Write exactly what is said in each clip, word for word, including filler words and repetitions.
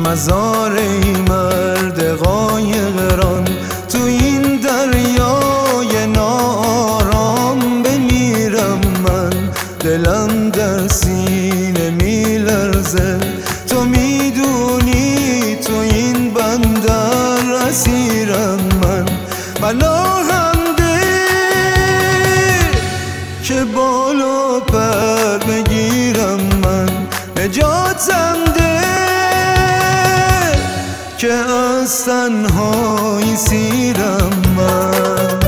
مزار ای مرد قایقران، تو این دریای نارام بمیرم من، دلم در سینه میلرزه. تو میدونی تو این بندر اسیرم من، پناهم ده که بالا پر بگیرم من، نجاتم ده که از تنهایی سیرم من.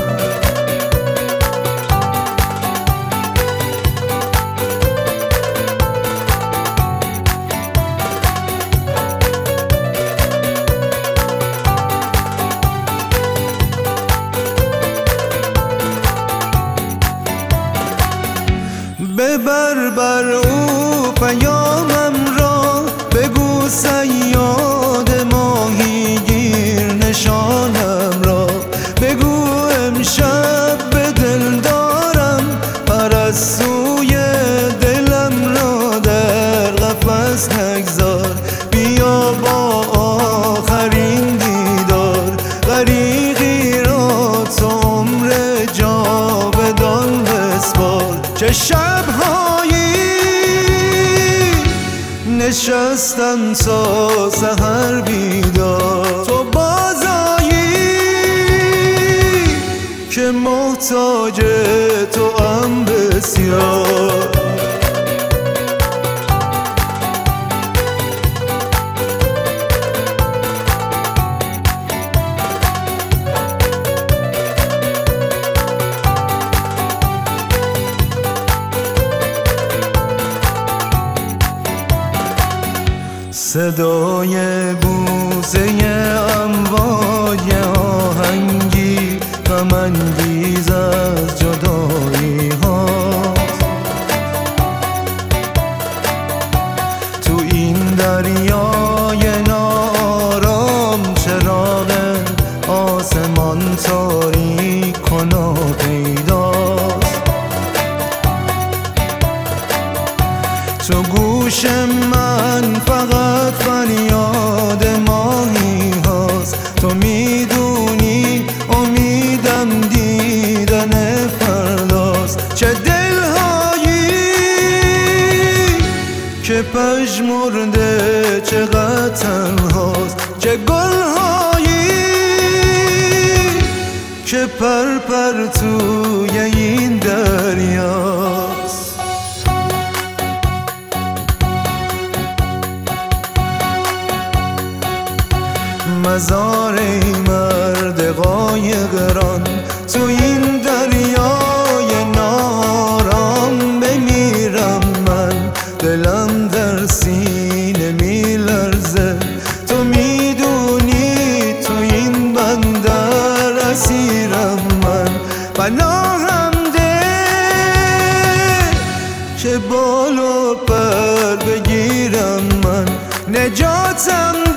ببر بر او پیامم را، بگو صیاد ماهیگیر نشانم را، بگو امشب به دل دارم پرستوی دلم را در قفس نگذار. بیا با آخرین دیدار غریقی را تو عمر جاودان بسپار. چه شب‌هایی نشستم تا سحر بیدار، تو بازایی که محتاج تو ام بسیار. صدای بوسه امواج آهنگی غم انگیز از جدایی هاست. تو این دریای نارام چراغ آسمان تاریک و ناپیداست. تو گوش من فقط فریاد ماهی هاست، تو میدونی امیدم دیدن فرداست. چه دلهایی که پژمرده چقدر تنهاست، چه گلهایی که پر پر توی این دریاست. مزار ای مرد قایقران، تو این دریای نارام بمیرم من، دلم در سینه میلرزه. تو میدونی تو این بندر اسیرم من، پناهم ده که بالا پر بگیرم من، نجاتم